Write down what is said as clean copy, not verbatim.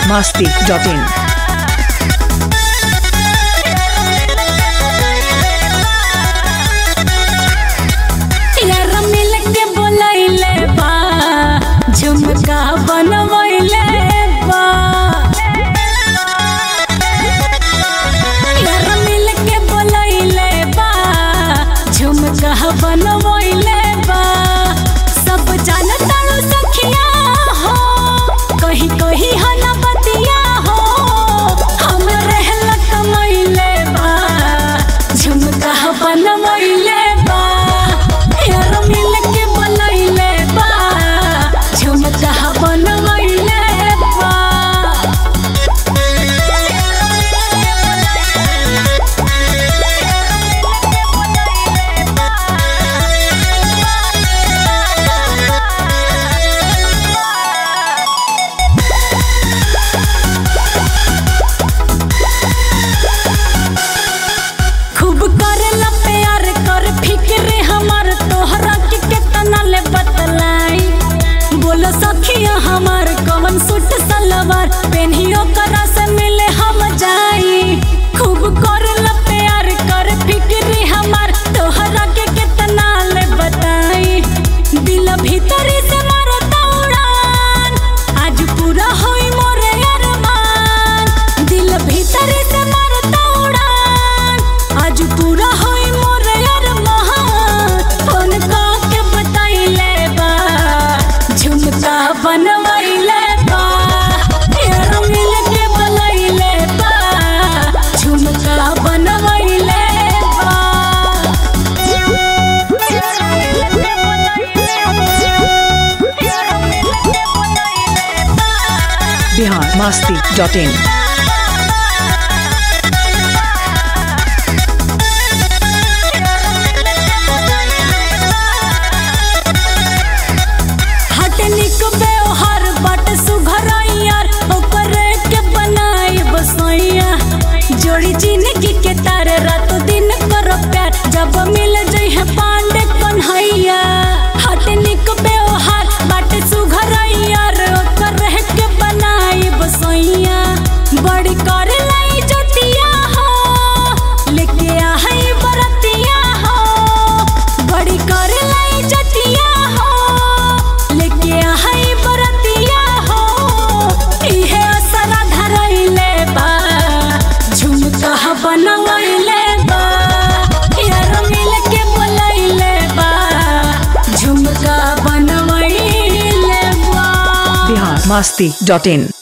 biharmasti.in झुमका बनवैले बा यार मिल के बोलैले बा झुमका बनवैले बा सब जानता सखिया हो कहीं कहीं हन बतिया हो हम रहल कमैले बा झुमका बनवैले बा यार मिल के बोलैले बा झुमका बनवैले बा खूब करला प्यार कर फिक्र हमार तोहरा के केतना ले बतलाई बोलो सखिया हमार कवन सूट सलवार पेन्हियो करा से मिले हम जाई खूब करला प्यार कर फिक्र हमार तोहरा के केतना ले बताई दिल भीतर से मारता उड़ान आज पूरा होई मोरे अरमान दिल भीतर से मारता उड़ान आज पूरा होई मोरे अरमान फोन के बताइले बा झुमका बनवैले बा यार मिल के बोलैले बा झुमका बनवैले बा biharmasti.in हटनिक व्यवहार बट सुघरैयार ओकरे के बनाई बसैया जोड़ी जिंदगी के तारे रात दिन करो प्यार जब मिल जइहे पांडे कन्हैया हटनिक व्यवहार बट सुघरैयार ओकरे के बनाई बसैया बड़ी करे लाई जतिया हो लेके आई बरतिया हो बड़ी करे लाई जतिया हो लेके आई बरतिया हो इहे असरा धरैले बा झुमका बनवैले बा यार मिल के बोलैले बा झुमका बनवैले बा biharmasti.in